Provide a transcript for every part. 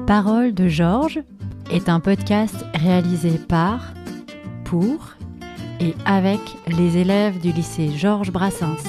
Paroles de Georges est un podcast réalisé par, pour et avec les élèves du lycée Georges Brassens.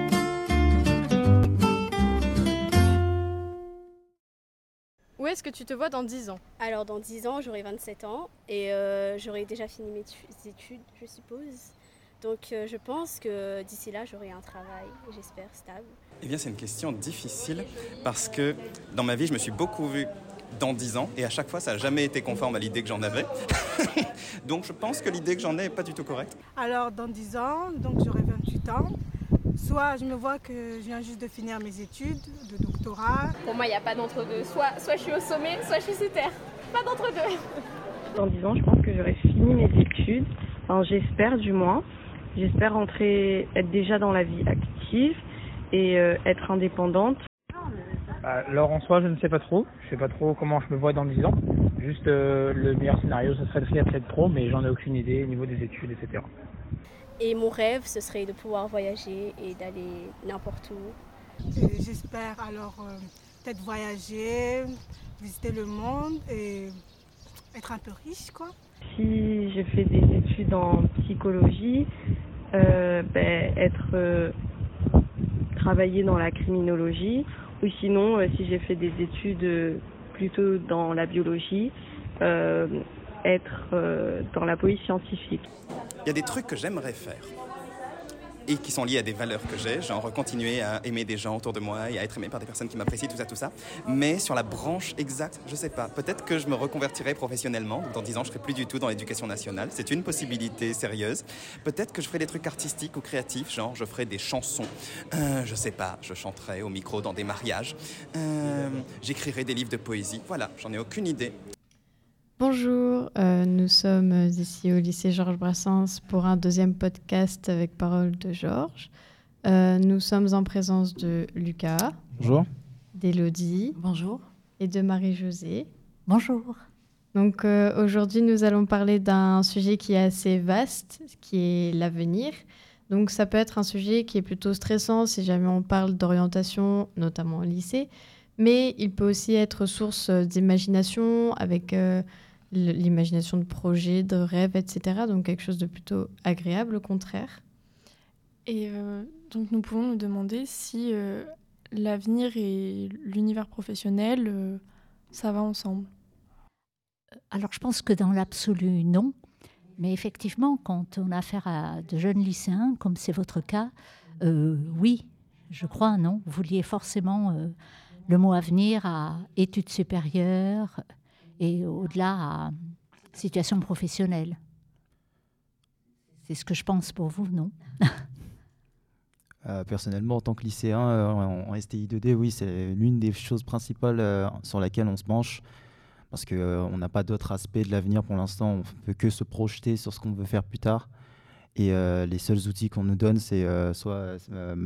Où est-ce que tu te vois dans 10 ans ? Alors dans 10 ans, j'aurai 27 ans et j'aurai déjà fini mes études, je suppose. Donc je pense que d'ici là, j'aurai un travail, j'espère, stable. Eh bien, c'est une question difficile parce que dans ma vie, je me suis beaucoup vu dans 10 ans et à chaque fois, ça n'a jamais été conforme à l'idée que j'en avais. Donc je pense que l'idée que j'en ai n'est pas du tout correcte. Alors dans 10 ans, donc j'aurai 28 ans. Soit je me vois que je viens juste de finir mes études de doctorat. Pour moi, il n'y a pas d'entre-deux. Soit je suis au sommet, soit je suis sous terre. Pas d'entre-deux. Dans 10 ans, je pense que j'aurai fini mes études. Enfin, j'espère du moins. J'espère être déjà dans la vie active et être indépendante. Alors en soi, je ne sais pas trop. Je ne sais pas trop comment je me vois dans 10 ans. Juste le meilleur scénario, ce serait de faire athlète pro, mais j'en ai aucune idée au niveau des études, etc. Et mon rêve, ce serait de pouvoir voyager et d'aller n'importe où. J'espère alors peut-être voyager, visiter le monde et être un peu riche, quoi. Si j'ai fait des études en psychologie, travailler dans la criminologie, ou sinon, si j'ai fait des études plutôt dans la biologie, être dans la police scientifique. Il y a des trucs que j'aimerais faire et qui sont liés à des valeurs que j'ai, genre continuer à aimer des gens autour de moi et à être aimé par des personnes qui m'apprécient, tout ça. Mais sur la branche exacte, je sais pas. Peut-être que je me reconvertirai professionnellement. Dans 10 ans, je serai plus du tout dans l'éducation nationale. C'est une possibilité sérieuse. Peut-être que je ferai des trucs artistiques ou créatifs, genre je ferai des chansons. Je sais pas, je chanterai au micro dans des mariages. J'écrirai des livres de poésie. Voilà, j'en ai aucune idée. Bonjour, nous sommes ici au lycée Georges Brassens pour un deuxième podcast avec Paroles de Georges. Nous sommes en présence de Lucas. Bonjour. D'Élodie. Bonjour. Et de Marie-Josée. Bonjour. Donc aujourd'hui, nous allons parler d'un sujet qui est assez vaste, qui est l'avenir. Donc ça peut être un sujet qui est plutôt stressant si jamais on parle d'orientation, notamment au lycée. Mais il peut aussi être source d'imagination avec l'imagination de projets, de rêves, etc. Donc quelque chose de plutôt agréable, au contraire. Et donc nous pouvons nous demander si l'avenir et l'univers professionnel, ça va ensemble. Alors je pense que dans l'absolu, non. Mais effectivement, quand on a affaire à de jeunes lycéens, comme c'est votre cas, oui, je crois, non. Vous liez forcément le mot avenir à études supérieures et au-delà à situation professionnelle. C'est ce que je pense pour vous, non ? Personnellement, en tant que lycéen en STI 2D, oui, c'est l'une des choses principales sur laquelle on se penche parce qu'on n'a pas d'autres aspects de l'avenir pour l'instant. On ne peut que se projeter sur ce qu'on veut faire plus tard. Et les seuls outils qu'on nous donne, c'est soit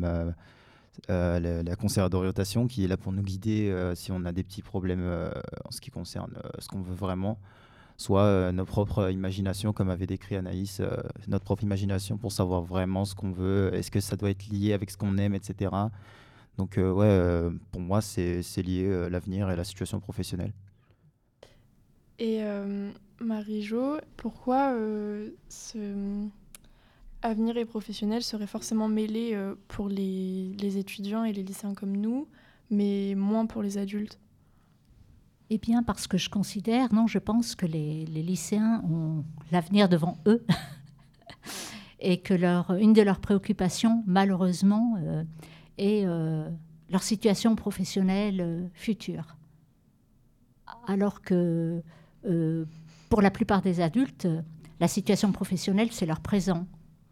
la conseillère d'orientation qui est là pour nous guider si on a des petits problèmes en ce qui concerne ce qu'on veut vraiment, soit notre propre imagination, comme avait décrit Anaïs, notre propre imagination pour savoir vraiment ce qu'on veut, est-ce que ça doit être lié avec ce qu'on aime, etc. Donc pour moi, c'est lié l'avenir et la situation professionnelle. Et Marie-Jo, pourquoi avenir et professionnel seraient forcément mêlés pour les étudiants et les lycéens comme nous, mais moins pour les adultes ? Eh bien, parce que je pense que les lycéens ont l'avenir devant eux et que une de leurs préoccupations, malheureusement, est leur situation professionnelle future. Alors que pour la plupart des adultes, la situation professionnelle, c'est leur présent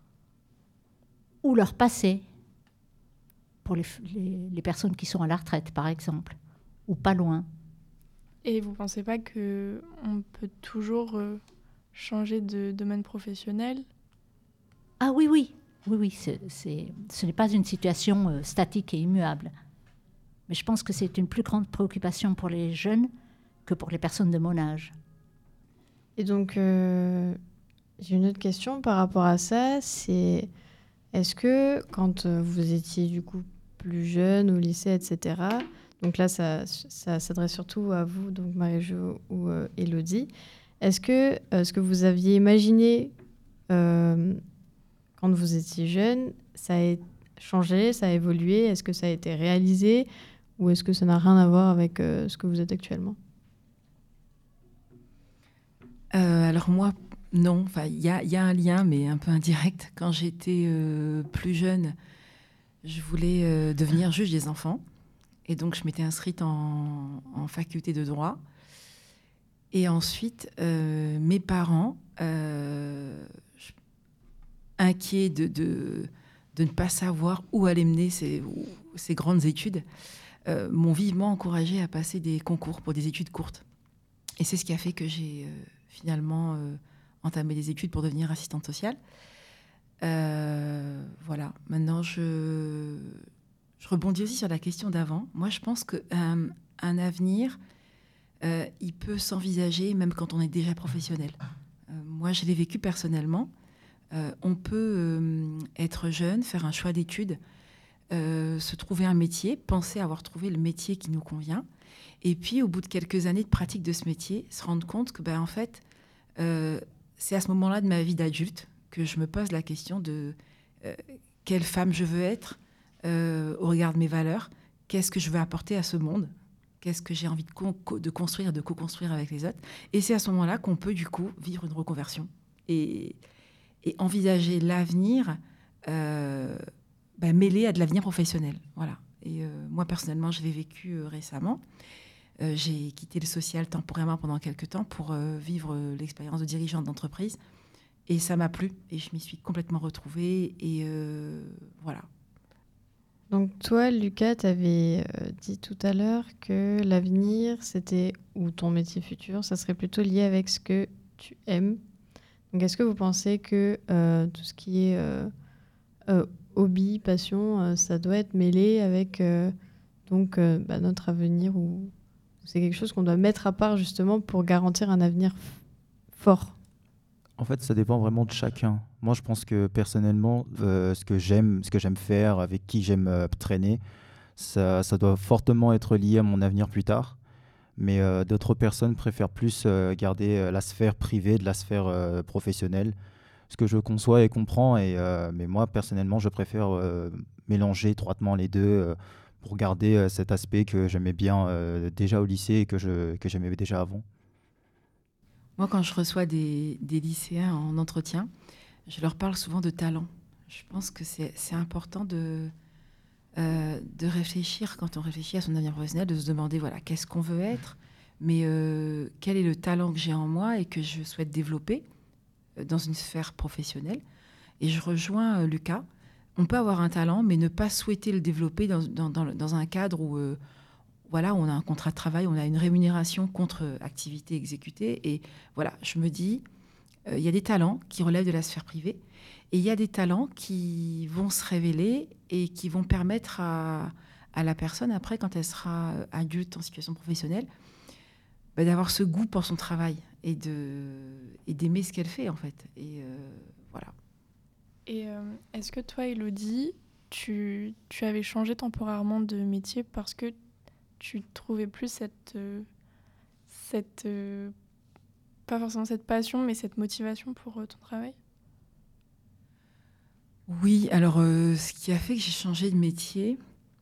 ou leur passé, pour les personnes qui sont à la retraite, par exemple, ou pas loin. Et vous ne pensez pas qu'on peut toujours changer de domaine professionnel ? Ah oui, ce n'est pas une situation statique et immuable. Mais je pense que c'est une plus grande préoccupation pour les jeunes que pour les personnes de mon âge. Et donc, j'ai une autre question par rapport à ça, c'est est-ce que quand vous étiez du coup plus jeune au lycée, etc., Donc là, ça s'adresse surtout à vous, donc Marie-Jo ou Élodie. Est-ce que ce que vous aviez imaginé quand vous étiez jeune, ça a changé, ça a évolué? Est-ce que ça a été réalisé ou est-ce que ça n'a rien à voir avec ce que vous êtes actuellement? Alors moi, non. Enfin, il y a un lien, mais un peu indirect. Quand j'étais plus jeune, je voulais devenir juge des enfants. Et donc, je m'étais inscrite en faculté de droit. Et ensuite, mes parents, inquiets de ne pas savoir où allaient mener ces grandes études, m'ont vivement encouragée à passer des concours pour des études courtes. Et c'est ce qui a fait que j'ai finalement entamé des études pour devenir assistante sociale. Voilà. Maintenant, je rebondis aussi sur la question d'avant. Moi, je pense qu'un avenir, il peut s'envisager même quand on est déjà professionnel. Moi, je l'ai vécu personnellement. On peut être jeune, faire un choix d'études, se trouver un métier, penser avoir trouvé le métier qui nous convient, et puis au bout de quelques années de pratique de ce métier, se rendre compte que en fait, c'est à ce moment-là de ma vie d'adulte que je me pose la question de quelle femme je veux être au regard de mes valeurs, qu'est-ce que je veux apporter à ce monde, qu'est-ce que j'ai envie de construire, de co-construire avec les autres. Et c'est à ce moment-là qu'on peut du coup vivre une reconversion et envisager l'avenir mêlé à de l'avenir professionnel. Voilà. Et moi, personnellement, je l'ai vécu récemment. J'ai quitté le social temporairement pendant quelques temps pour vivre l'expérience de dirigeante d'entreprise. Et ça m'a plu. Et je m'y suis complètement retrouvée. Et voilà. Donc toi, Lucas, tu avais dit tout à l'heure que l'avenir, c'était, ou ton métier futur, ça serait plutôt lié avec ce que tu aimes. Donc est-ce que vous pensez que tout ce qui est hobby, passion, ça doit être mêlé avec notre avenir, ou c'est quelque chose qu'on doit mettre à part justement pour garantir un avenir fort? En fait, ça dépend vraiment de chacun. Moi, je pense que personnellement, ce que j'aime faire, avec qui j'aime traîner, ça doit fortement être lié à mon avenir plus tard. Mais d'autres personnes préfèrent plus garder la sphère privée de la sphère professionnelle. Ce que je conçois et comprends, mais moi, personnellement, je préfère mélanger étroitement les deux pour garder cet aspect que j'aimais bien déjà au lycée et que j'aimais déjà avant. Moi, quand je reçois des lycéens en entretien, je leur parle souvent de talent. Je pense que c'est important de réfléchir, quand on réfléchit à son avenir professionnel, de se demander, voilà, qu'est-ce qu'on veut être, mais quel est le talent que j'ai en moi et que je souhaite développer dans une sphère professionnelle. Et je rejoins Lucas. On peut avoir un talent, mais ne pas souhaiter le développer dans un cadre où voilà, on a un contrat de travail, on a une rémunération contre activité exécutée. Et voilà, je me dis, il y a des talents qui relèvent de la sphère privée et il y a des talents qui vont se révéler et qui vont permettre à la personne, après, quand elle sera adulte en situation professionnelle, d'avoir ce goût pour son travail et d'aimer ce qu'elle fait, en fait. Et voilà. Et est-ce que toi, Élodie, tu avais changé temporairement de métier parce que tu trouvais plus pas forcément cette passion, mais cette motivation pour ton travail? Oui, alors ce qui a fait que j'ai changé de métier,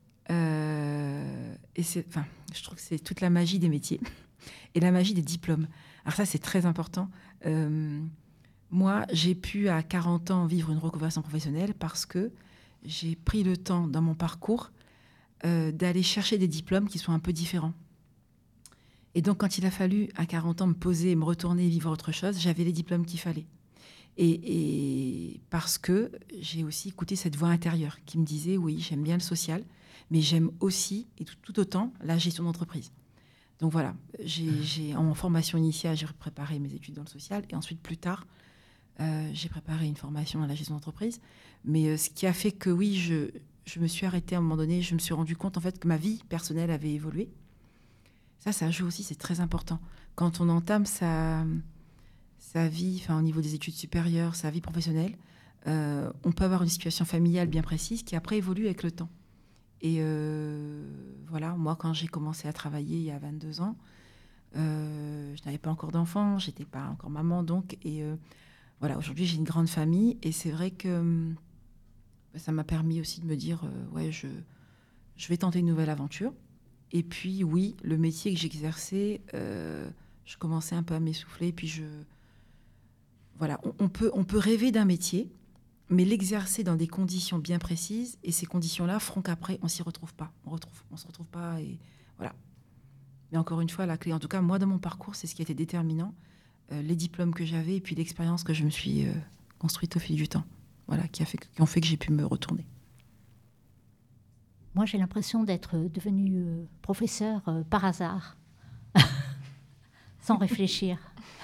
je trouve que c'est toute la magie des métiers et la magie des diplômes. Alors ça, c'est très important. Moi, j'ai pu à 40 ans vivre une reconversion professionnelle parce que j'ai pris le temps dans mon parcours d'aller chercher des diplômes qui sont un peu différents. Et donc, quand il a fallu, à 40 ans, me poser, me retourner et vivre autre chose, j'avais les diplômes qu'il fallait. Et parce que j'ai aussi écouté cette voix intérieure qui me disait, oui, j'aime bien le social, mais j'aime aussi, et tout autant, la gestion d'entreprise. Donc voilà, en formation initiale, j'ai préparé mes études dans le social, et ensuite, plus tard, j'ai préparé une formation à la gestion d'entreprise. Mais ce qui a fait que, oui, je me suis arrêtée à un moment donné, je me suis rendu compte en fait que ma vie personnelle avait évolué. Ça joue aussi, c'est très important. Quand on entame sa vie, au niveau des études supérieures, sa vie professionnelle, on peut avoir une situation familiale bien précise qui après évolue avec le temps. Et voilà, moi, quand j'ai commencé à travailler il y a 22 ans, je n'avais pas encore d'enfants, je n'étais pas encore maman, donc. Et voilà, aujourd'hui, j'ai une grande famille. Et c'est vrai que ça m'a permis aussi de me dire, ouais, je vais tenter une nouvelle aventure. Et puis, oui, le métier que j'exerçais, je commençais un peu à m'essouffler. Puis, voilà, on peut rêver d'un métier, mais l'exercer dans des conditions bien précises, et ces conditions-là feront qu'après, on s'y retrouve pas. On se retrouve pas, et voilà. Mais encore une fois, la clé, en tout cas, moi, dans mon parcours, c'est ce qui a été déterminant, les diplômes que j'avais, et puis l'expérience que je me suis construite au fil du temps, voilà, qui ont fait que j'ai pu me retourner. Moi, j'ai l'impression d'être devenue professeure par hasard, sans réfléchir.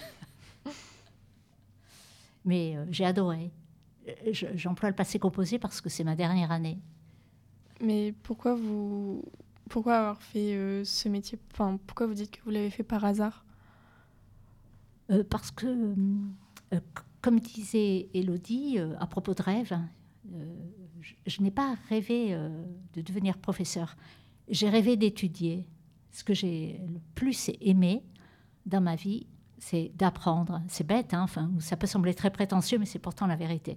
Mais j'ai adoré. J'emploie le passé composé parce que c'est ma dernière année. Mais pourquoi avoir fait ce métier, enfin, pourquoi vous dites que vous l'avez fait par hasard? Parce que, comme disait Élodie, à propos de rêve, je n'ai pas rêvé de devenir professeur. J'ai rêvé d'étudier. Ce que j'ai le plus aimé dans ma vie, c'est d'apprendre. C'est bête, hein, enfin, ça peut sembler très prétentieux, mais c'est pourtant la vérité.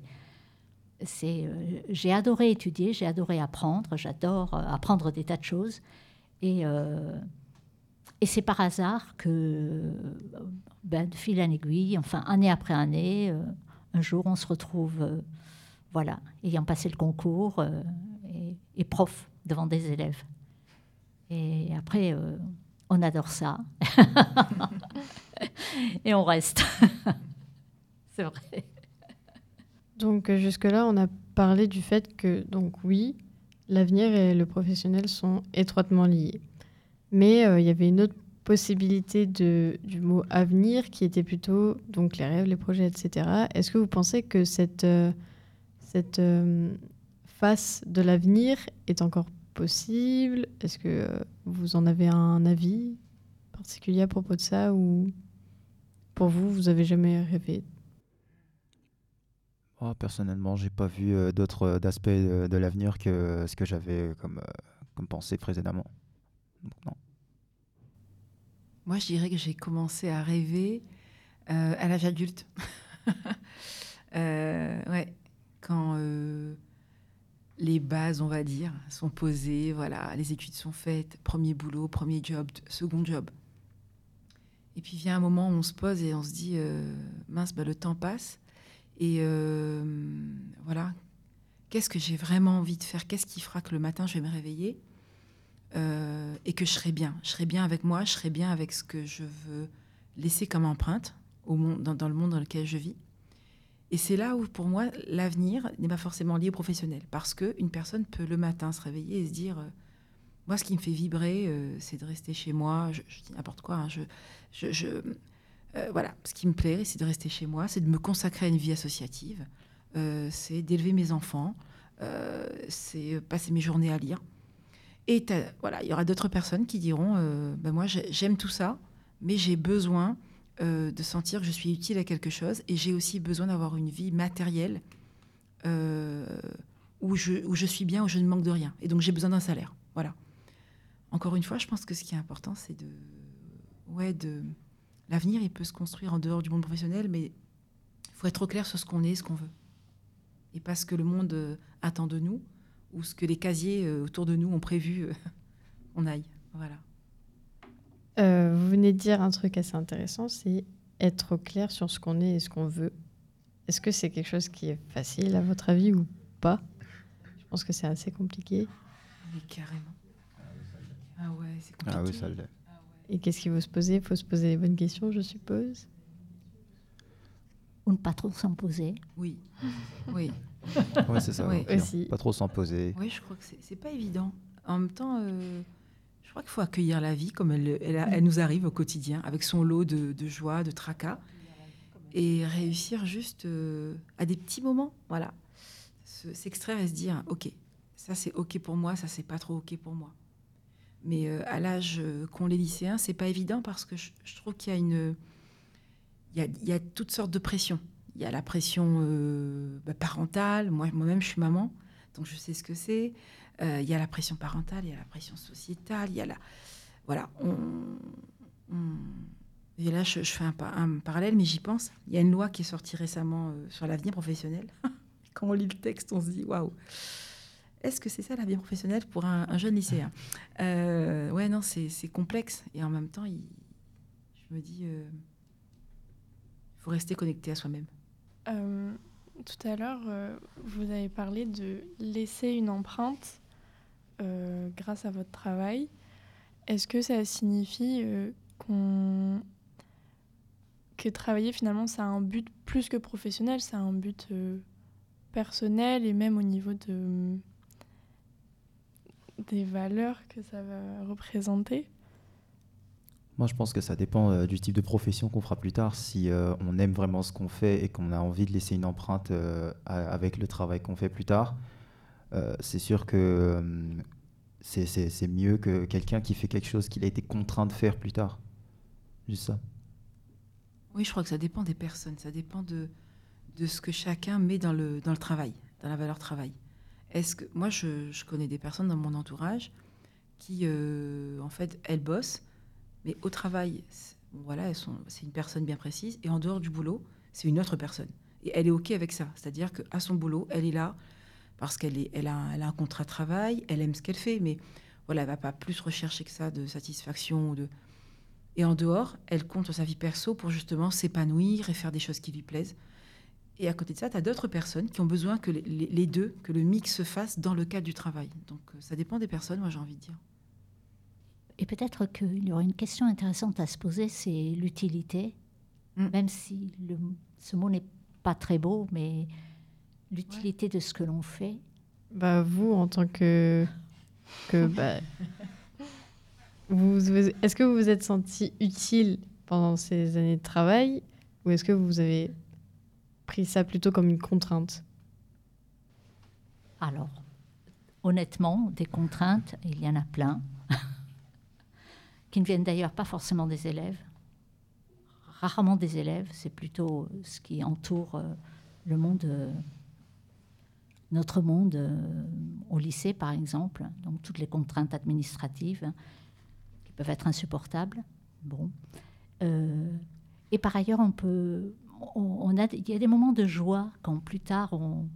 J'ai adoré étudier, j'ai adoré apprendre, j'adore apprendre des tas de choses. Et c'est par hasard que, de fil en aiguille, enfin, année après année, un jour, on se retrouve, voilà, ayant passé le concours et prof devant des élèves. Et après, on adore ça. Et on reste. C'est vrai. Donc jusque-là, on a parlé du fait que, donc oui, l'avenir et le professionnel sont étroitement liés. Mais il y avait une autre possibilité du mot avenir qui était plutôt donc les rêves, les projets, etc. Est-ce que vous pensez que cette face de l'avenir est encore possible? Est-ce que vous en avez un avis particulier à propos de ça, ou pour vous, vous avez jamais rêvé? Personnellement, j'ai pas vu d'autres aspects de l'avenir que ce que j'avais comme pensée précédemment. Donc, non. Moi, je dirais que j'ai commencé à rêver à l'âge adulte. Ouais, quand les bases, on va dire, sont posées, voilà, les études sont faites, premier boulot, premier job, second job. Et puis vient un moment où on se pose et on se dit, mince, le temps passe. Et voilà, qu'est-ce que j'ai vraiment envie de faire? Qu'est-ce qui fera que le matin, je vais me réveiller et que je serai bien? Je serai bien avec moi, je serai bien avec ce que je veux laisser comme empreinte au monde, dans le monde dans lequel je vis. Et c'est là où, pour moi, l'avenir n'est pas forcément lié au professionnel. Parce qu'une personne peut le matin se réveiller et se dire, moi, ce qui me fait vibrer, c'est de rester chez moi. Je dis n'importe quoi, hein, voilà, ce qui me plaît, c'est de rester chez moi, c'est de me consacrer à une vie associative, c'est d'élever mes enfants, c'est passer mes journées à lire. Et voilà, il y aura d'autres personnes qui diront, moi j'aime tout ça, mais j'ai besoin de sentir que je suis utile à quelque chose, et j'ai aussi besoin d'avoir une vie matérielle où je suis bien, où je ne manque de rien. Et donc j'ai besoin d'un salaire. Voilà. Encore une fois, je pense que ce qui est important, c'est l'avenir, il peut se construire en dehors du monde professionnel, mais il faut être au clair sur ce qu'on est et ce qu'on veut. Et pas ce que le monde attend de nous, ou ce que les casiers autour de nous ont prévu qu'on aille. Voilà. Vous venez de dire un truc assez intéressant, c'est être au clair sur ce qu'on est et ce qu'on veut. Est-ce que c'est quelque chose qui est facile, à votre avis, ou pas? Je pense que c'est assez compliqué. Mais carrément. Ah ouais, c'est compliqué. Ah oui, ça l'est. Et qu'est-ce qu'il faut se poser? Il faut se poser les bonnes questions, je suppose. Ou ne pas trop s'en poser. Oui. Oui. Ouais, c'est ça. Oui. Aussi. Pas trop s'en poser. Oui, je crois que c'est pas évident. En même temps, je crois qu'il faut accueillir la vie comme elle nous arrive au quotidien, avec son lot de joie, de tracas, et réussir juste à des petits moments, voilà, s'extraire et se dire, ok, ça c'est ok pour moi, ça c'est pas trop ok pour moi. Mais à l'âge qu'ont les lycéens, c'est pas évident, parce que je trouve qu'il y a il y a toutes sortes de pressions. Il y a la pression parentale, moi-même je suis maman, donc je sais ce que c'est. Il y a la pression parentale, il y a la pression sociétale, il y a la... Voilà, et là, je fais un parallèle, mais j'y pense. Il y a une loi qui est sortie récemment sur l'avenir professionnel. Quand on lit le texte, on se dit, waouh, est-ce que c'est ça l'avenir professionnel pour un jeune lycéen? Ouais, non, c'est complexe. Et en même temps, je me dis, il faut rester connecté à soi-même. Tout à l'heure, vous avez parlé de laisser une empreinte grâce à votre travail. Est-ce que ça signifie que travailler, finalement, ça a un but plus que professionnel, ça a un but personnel et même au niveau des valeurs que ça va représenter? Moi, je pense que ça dépend du type de profession qu'on fera plus tard. Si on aime vraiment ce qu'on fait et qu'on a envie de laisser une empreinte avec le travail qu'on fait plus tard, c'est sûr que c'est mieux que quelqu'un qui fait quelque chose qu'il a été contraint de faire plus tard. Juste ça. Oui, je crois que ça dépend des personnes. Ça dépend de ce que chacun met dans le travail, dans la valeur travail. Moi, je connais des personnes dans mon entourage qui, en fait, elles bossent, mais au travail, voilà, c'est une personne bien précise, et en dehors du boulot, c'est une autre personne. Et elle est OK avec ça. C'est-à-dire qu'à son boulot, elle est là parce elle a un contrat de travail, elle aime ce qu'elle fait, mais voilà, elle ne va pas plus rechercher que ça de satisfaction. Et en dehors, elle compte sur sa vie perso pour justement s'épanouir et faire des choses qui lui plaisent. Et à côté de ça, tu as d'autres personnes qui ont besoin que les deux, que le mix se fasse dans le cadre du travail. Donc ça dépend des personnes, moi j'ai envie de dire. Et peut-être qu'il y aurait une question intéressante à se poser, c'est l'utilité. Même si ce mot n'est pas très beau, mais l'utilité de ce que l'on fait. Bah, vous, en tant que est-ce que vous vous êtes senti utile pendant ces années de travail, ou est-ce que vous avez pris ça plutôt comme une contrainte? Alors, honnêtement, des contraintes, il y en a plein, qui ne viennent d'ailleurs pas forcément des élèves, rarement des élèves, c'est plutôt ce qui entoure le monde, notre monde au lycée par exemple, donc toutes les contraintes administratives qui peuvent être insupportables. Bon. Et par ailleurs, il y a des moments de joie quand plus tard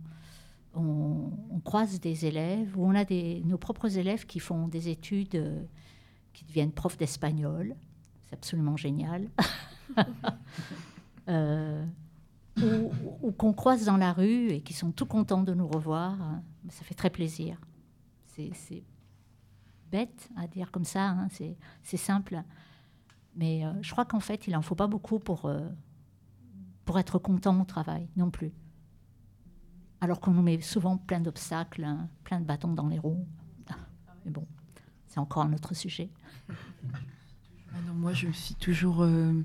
on croise des élèves, ou on a nos propres élèves qui font des études, qui deviennent profs d'espagnol. C'est absolument génial. Ou qu'on croise dans la rue et qui sont tout contents de nous revoir. Ça fait très plaisir. C'est bête à dire comme ça, hein, c'est simple. Mais je crois qu'en fait, il n'en faut pas beaucoup pour être content au travail non plus. Alors qu'on nous met souvent plein d'obstacles, hein, plein de bâtons dans les roues. Mais bon, c'est encore un autre sujet. Ah non, moi, je me suis toujours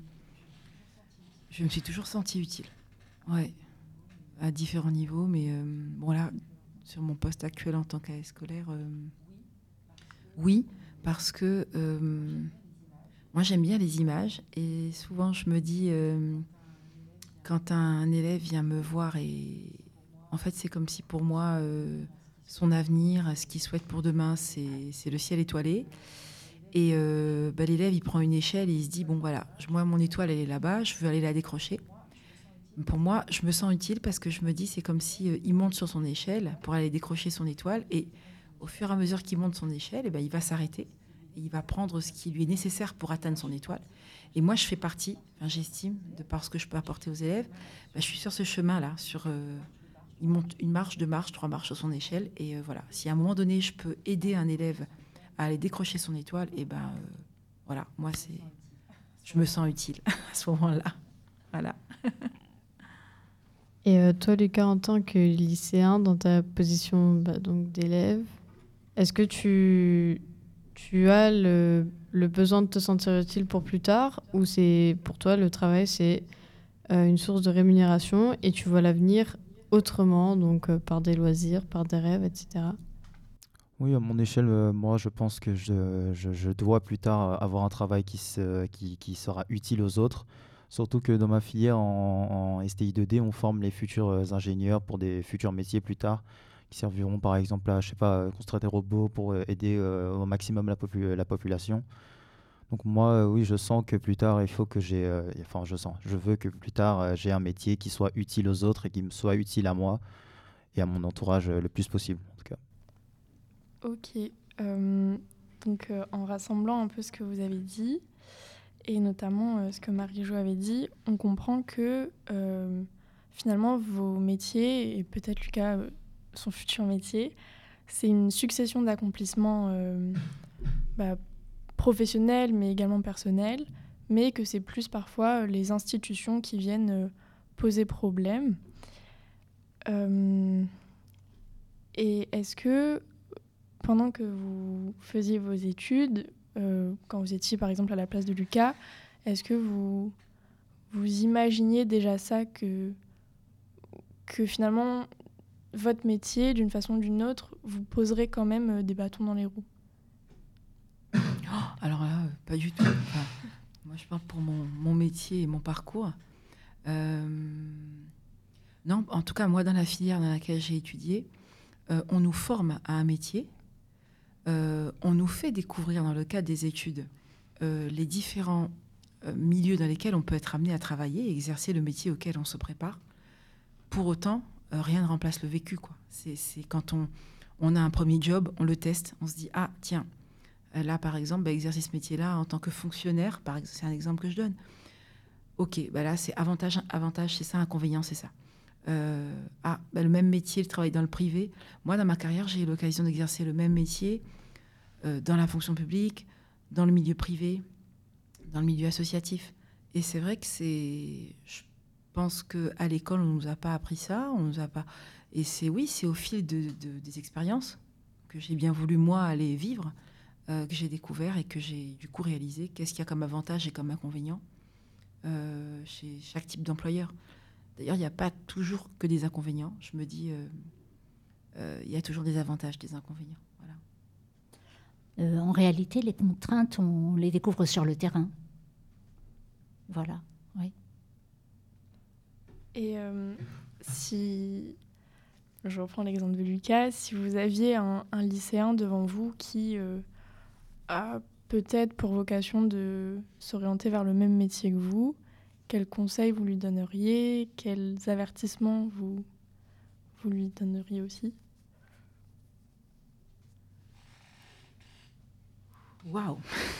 sentie utile. Ouais, à différents niveaux, mais bon là, sur mon poste actuel en tant qu'AS scolaire, oui, parce que moi j'aime bien les images, et souvent je me dis, quand un élève vient me voir, et en fait c'est comme si pour moi son avenir, ce qu'il souhaite pour demain, c'est le ciel étoilé. Et l'élève il prend une échelle et il se dit, bon voilà, moi mon étoile elle est là-bas, je veux aller la décrocher. Pour moi, je me sens utile parce que je me dis, c'est comme si il monte sur son échelle pour aller décrocher son étoile, et au fur et à mesure qu'il monte son échelle, il va s'arrêter et il va prendre ce qui lui est nécessaire pour atteindre son étoile. Et moi, je fais partie, j'estime, de par ce que je peux apporter aux élèves, je suis sur ce chemin-là, il monte une marche, 2 marches, 3 marches sur son échelle, et voilà. Si à un moment donné, je peux aider un élève à aller décrocher son étoile, et voilà, moi, je me sens utile à ce moment-là. Voilà. Et toi, Lucas, en tant que lycéen, dans ta position donc d'élève, est-ce que tu as le besoin de te sentir utile pour plus tard, ou c'est pour toi le travail c'est une source de rémunération et tu vois l'avenir autrement, donc par des loisirs, par des rêves, etc. Oui, à mon échelle, moi je pense que je dois plus tard avoir un travail qui sera utile aux autres. Surtout que dans ma filière en STI 2D, on forme les futurs ingénieurs pour des futurs métiers plus tard qui serviront par exemple à, je sais pas, construire des robots pour aider au maximum la population. Donc moi, oui, je sens que plus tard, il faut que je veux que plus tard, j'ai un métier qui soit utile aux autres et qui me soit utile à moi et à mon entourage le plus possible, en tout cas. Ok. Donc, en rassemblant un peu ce que vous avez dit, et notamment ce que Marie-Jo avait dit, on comprend que finalement, vos métiers, et peut-être Lucas, son futur métier, c'est une succession d'accomplissements professionnels, mais également personnels, mais que c'est plus parfois les institutions qui viennent poser problème. Et est-ce que, pendant que vous faisiez vos études, quand vous étiez par exemple à la place de Lucas, est-ce que vous imaginiez déjà ça, que finalement votre métier, d'une façon ou d'une autre, vous poserait quand même des bâtons dans les roues? Alors là, pas du tout. Enfin, moi, je parle pour mon métier et mon parcours. Non, en tout cas, moi, dans la filière dans laquelle j'ai étudié, on nous forme à un métier. On nous fait découvrir, dans le cadre des études, les différents milieux dans lesquels on peut être amené à travailler et exercer le métier auquel on se prépare. Pour autant, rien ne remplace le vécu, quoi. C'est quand on a un premier job, on le teste, on se dit « Ah, tiens, là, par exemple, exercer ce métier-là en tant que fonctionnaire, c'est un exemple que je donne. Ok, là, c'est avantage, c'est ça, inconvénient, c'est ça. Le même métier, le travail dans le privé. Moi, dans ma carrière, j'ai eu l'occasion d'exercer le même métier dans la fonction publique, dans le milieu privé, dans le milieu associatif. Et c'est vrai que je pense qu'à l'école, on ne nous a pas appris ça, on nous a pas... Et c'est au fil des expériences que j'ai bien voulu, moi, aller vivre, que j'ai découvert et que j'ai du coup réalisé qu'est-ce qu'il y a comme avantage et comme inconvénient chez chaque type d'employeur. D'ailleurs, il n'y a pas toujours que des inconvénients. Je me dis, il y a toujours des avantages, des inconvénients. Voilà. En réalité, les contraintes, on les découvre sur le terrain. Voilà, oui. Et si... Je reprends l'exemple de Lucas. Si vous aviez un lycéen devant vous qui a peut-être pour vocation de s'orienter vers le même métier que vous, quels conseils vous lui donneriez? Quels avertissements vous lui donneriez aussi? Waouh.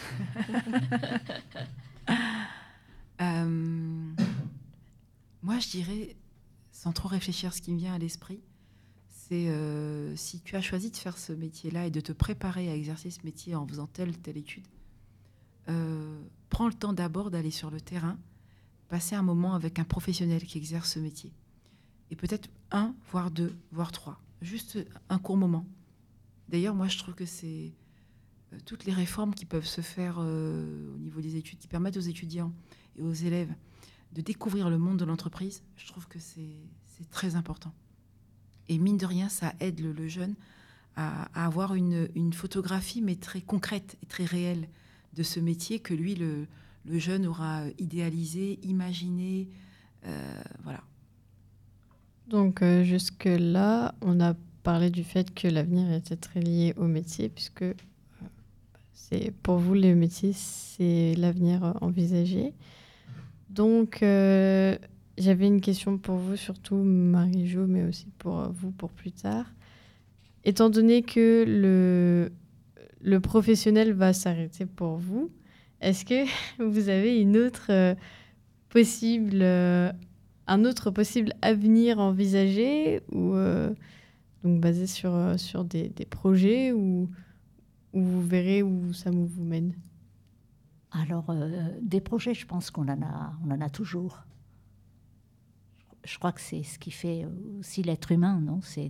Moi, je dirais, sans trop réfléchir, ce qui me vient à l'esprit, c'est si tu as choisi de faire ce métier-là et de te préparer à exercer ce métier en faisant telle étude, prends le temps d'abord d'aller sur le terrain, passer un moment avec un professionnel qui exerce ce métier. Et peut-être 1, voire 2, voire 3. Juste un court moment. D'ailleurs, moi, je trouve que c'est toutes les réformes qui peuvent se faire au niveau des études, qui permettent aux étudiants et aux élèves de découvrir le monde de l'entreprise, je trouve que c'est très important. Et mine de rien, ça aide le jeune à avoir une photographie, mais très concrète et très réelle de ce métier que lui, le jeune, aura idéalisé, imaginé. Voilà. Donc, jusque-là, on a parlé du fait que l'avenir était très lié au métier, puisque pour vous, le métier, c'est l'avenir envisagé. Donc, j'avais une question pour vous, surtout Marie-Jo, mais aussi pour vous, pour plus tard. Étant donné que le professionnel va s'arrêter pour vous, est-ce que vous avez un autre possible avenir envisagé, ou donc basé sur des projets, où vous verrez où ça vous mène? Alors, des projets, je pense qu'on en a toujours. Je crois que c'est ce qui fait aussi l'être humain, non? C'est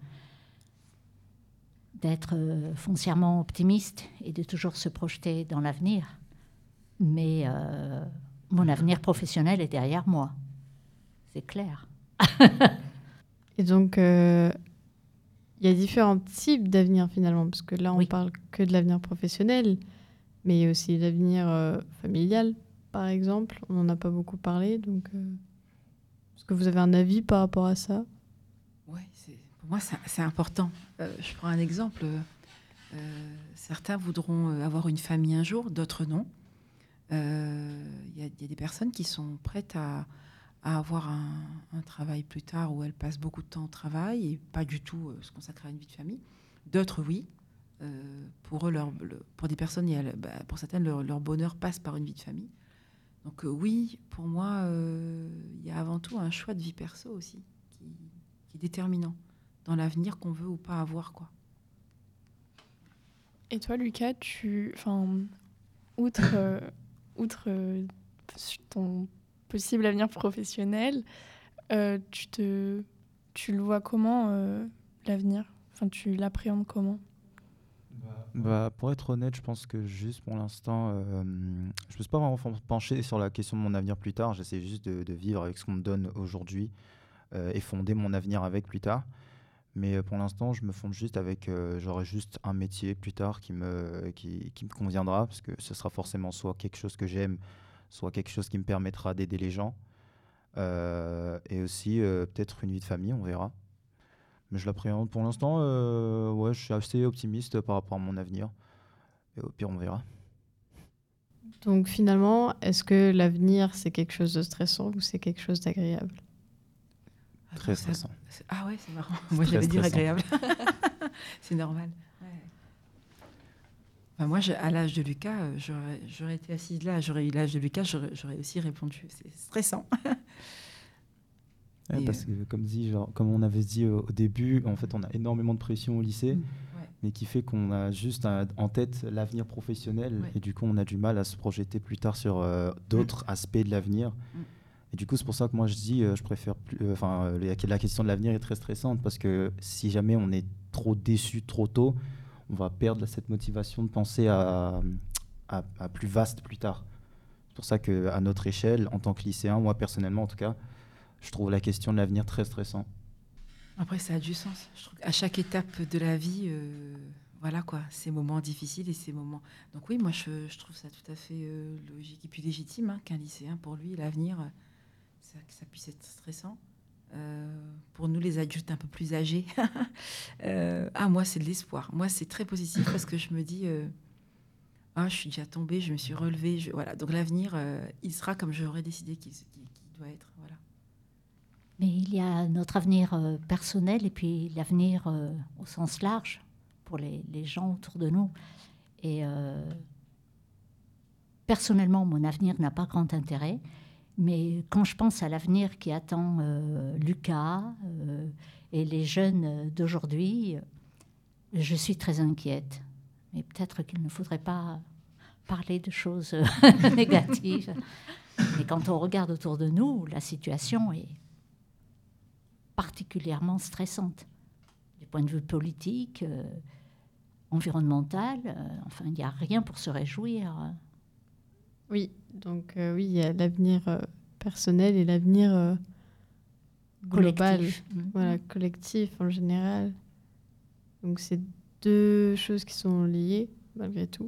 d'être foncièrement optimiste et de toujours se projeter dans l'avenir. Mais mon avenir professionnel est derrière moi. C'est clair. Et donc, il y a différents types d'avenir finalement, parce que là, on parle que de l'avenir professionnel, mais il y a aussi l'avenir familial, par exemple. On n'en a pas beaucoup parlé, donc est-ce que vous avez un avis par rapport à ça? Oui, Pour moi, c'est important. Je prends un exemple. Certains voudront avoir une famille un jour, d'autres non. Il y a des personnes qui sont prêtes à avoir un travail plus tard où elles passent beaucoup de temps au travail et pas du tout se consacrer à une vie de famille. D'autres, oui. Pour eux, pour des personnes, pour certaines, leur bonheur passe par une vie de famille. Donc oui, pour moi, il y a avant tout un choix de vie perso aussi qui est déterminant dans l'avenir qu'on veut ou pas avoir, quoi. Et toi, Lucas, outre ton possible avenir professionnel, tu le vois comment, l'avenir ? Enfin, tu l'appréhendes comment ? Pour être honnête, je pense que juste pour l'instant, je ne me suis pas vraiment penché sur la question de mon avenir plus tard. J'essaie juste de vivre avec ce qu'on me donne aujourd'hui et fonder mon avenir avec plus tard. Mais pour l'instant, je me fonde juste avec, j'aurai juste un métier plus tard qui me conviendra, parce que ce sera forcément soit quelque chose que j'aime, soit quelque chose qui me permettra d'aider les gens. Et aussi peut-être une vie de famille, on verra. Mais je l'appréhende pour l'instant, je suis assez optimiste par rapport à mon avenir. Et au pire, on verra. Donc finalement, est-ce que l'avenir, c'est quelque chose de stressant ou c'est quelque chose d'agréable ? Très stressant. Ah ouais, c'est marrant. Moi, j'allais dire agréable. C'est normal. Ouais. Enfin, moi, à l'âge de Lucas, j'aurais été assise là, j'aurais eu l'âge de Lucas, j'aurais aussi répondu. C'est stressant. Parce que comme on avait dit au début, en fait, on a énormément de pression au lycée, mais qui fait qu'on a juste en tête l'avenir professionnel, et du coup, on a du mal à se projeter plus tard sur d'autres aspects de l'avenir. Et du coup, c'est pour ça que moi, je dis, je préfère plus. La question de l'avenir est très stressante, parce que si jamais on est trop déçu trop tôt, on va perdre cette motivation de penser à plus vaste plus tard. C'est pour ça qu'à notre échelle, en tant que lycéen, moi personnellement en tout cas, je trouve la question de l'avenir très stressant. Après, ça a du sens. Je trouve qu'à chaque étape de la vie, voilà quoi, ces moments difficiles et ces moments. Donc oui, moi je trouve ça tout à fait logique et puis légitime qu'un lycéen, pour lui, l'avenir, ça puisse être stressant. Pour nous, les adultes un peu plus âgés, moi, c'est de l'espoir. Moi, c'est très positif parce que je me dis, je suis déjà tombée, je me suis relevée. Voilà. Donc l'avenir, il sera comme j'aurais décidé qu'il doit être. Voilà. Mais il y a notre avenir personnel et puis l'avenir au sens large pour les gens autour de nous. Et personnellement, mon avenir n'a pas grand intérêt. Mais quand je pense à l'avenir qui attend Lucas et les jeunes d'aujourd'hui, je suis très inquiète. Mais peut-être qu'il ne faudrait pas parler de choses négatives. Mais quand on regarde autour de nous, la situation est particulièrement stressante. Du point de vue politique, environnemental, il n'y a rien pour se réjouir. Oui, donc oui, il y a l'avenir personnel et l'avenir global, collectif en général. Donc c'est deux choses qui sont liées malgré tout.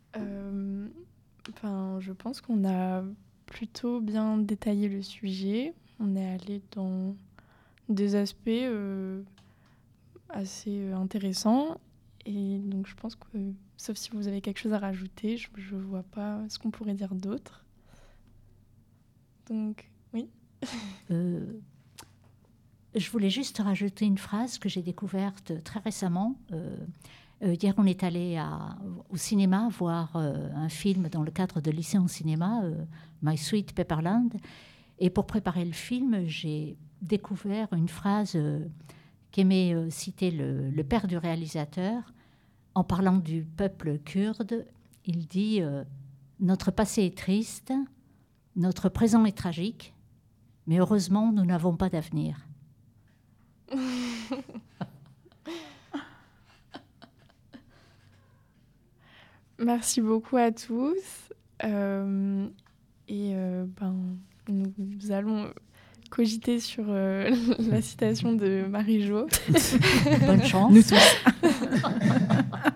Je pense qu'on a plutôt bien détaillé le sujet. On est allé dans des aspects assez intéressants. Et donc je pense que, sauf si vous avez quelque chose à rajouter, je ne vois pas ce qu'on pourrait dire d'autre. Donc, oui. Je voulais juste rajouter une phrase que j'ai découverte très récemment. Hier, on est allé au cinéma voir un film dans le cadre de lycée en cinéma, My Sweet Pepperland. Et pour préparer le film, j'ai découvert une phrase qu'aimait citer le père du réalisateur. En parlant du peuple kurde, il dit « Notre passé est triste, notre présent est tragique, mais heureusement, nous n'avons pas d'avenir. » Merci beaucoup à tous. Nous allons cogiter sur la citation de Marie-Jo. Bonne chance. Nous tous.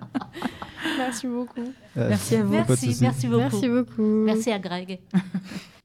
Merci beaucoup. Merci à vous. Merci beaucoup. Merci beaucoup. Merci à Greg.